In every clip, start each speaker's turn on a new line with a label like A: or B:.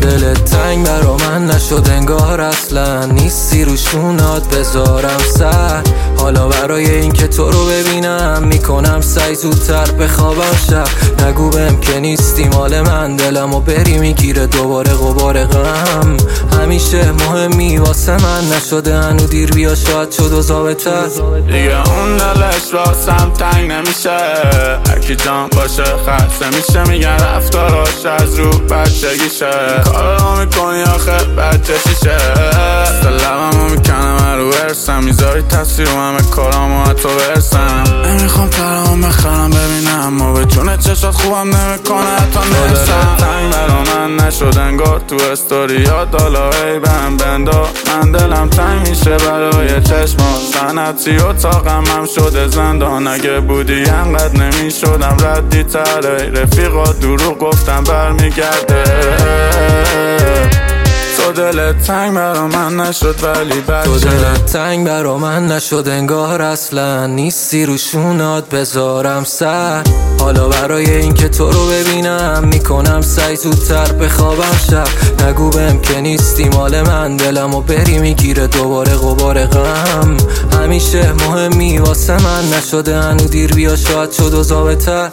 A: دلت تنگ برا من نشد انگار اصلا نیستی روشونات بذارم سر. حالا برای این که تو رو ببینم میکنم سعی زودتر بخوابم شب. نگو بهم که نیستی مال من دلمو بری میگیره دوباره غبار غم. همیشه مهمی واسه من نشده هنو دیر بیا شاید شد و ضابطه
B: دیگه اون دلش واسم تنگ نمیشه. هرکی جان باشه خسته میشه میگن رفتاراش از رو بچگیشه. کارو میکنی آخه بچه شیشه. لبمو میکنم رو ورسم میذاری تصویر همه کارامو حتی برسم. نمیخوام ترام بخرم ببینم ما به جون چشات خوبم نمیکنه حتی نرسم. تنگ برا من نشد انگار تو استوریات حالا ای بهم بندا. من دلم تنگ میشه برای چشمات سنتی اتاقم هم شده زندان. اگه بودی انقدر نمیشدم ردی تره. رفیقا دروغ گفتم برمیگرده. تو دلت تنگ برا من نشد ولی بچه
A: تو دلت تنگ برا من نشد انگار اصلا نیستی روشونات بذارم سر. حالا برای این که تو رو ببینم میکنم سعی زودتر بخوابم شب. نگو بهم که نیستی مال من دلمو بری میگیره دوباره غبار غم. همیشه مهمی واسه من نشده هنو دیر بیا شاید شد و ضابطه.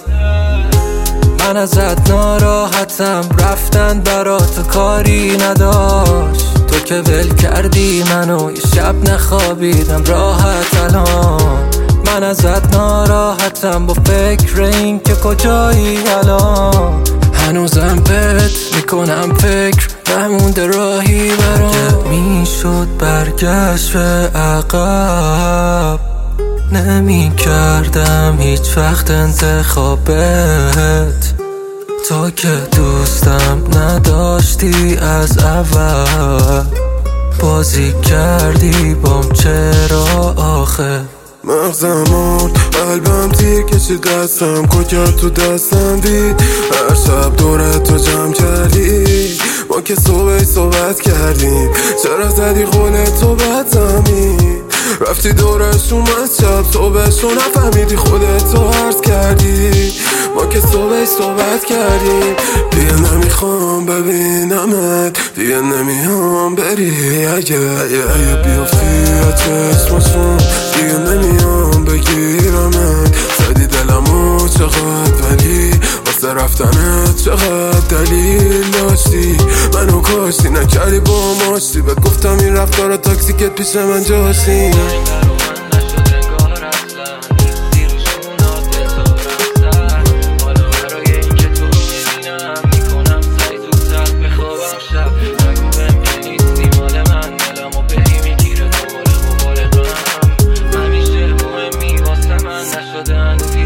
A: من ازت ناراحتم رفتن برات کاری نداشت. تو که ول کردی منو یه شب نخوابیدم راحت الان. من ازت ناراحتم با فکر این که کجایی الان. هنوزم بهت میکنم فکر نمونده راهی برام. میشد برگشت به عقب نمی کردم هیچ وقت انتخابت. تو که دوستم نداشتی از اول بازی کردی بام چرا آخه.
C: مغزم مرد قلبم تیر کشید دستم کجا تو دستم دید. هر شب دورت تو جمع کردی ما که صحبت کردیم. چرا زدی قول تو بد زمین رفتی دورش اومد شب صبحشو نفهمیدی خودتو عرض کردی. ما که صحبت کردیم. دیگه نمیخوام ببینمت دیگه نمیام بری. اگه بیافتی از چشماشون دیگه نمیام بگیرمت. زدی دلمو چقدر ولی واسه رفتنت چقدر دلیل داشتی. منو کاشتی نکردی با ماشتی بهت گفتم این رفتارا تاکسیکت پیش من جاشتی.
A: نشده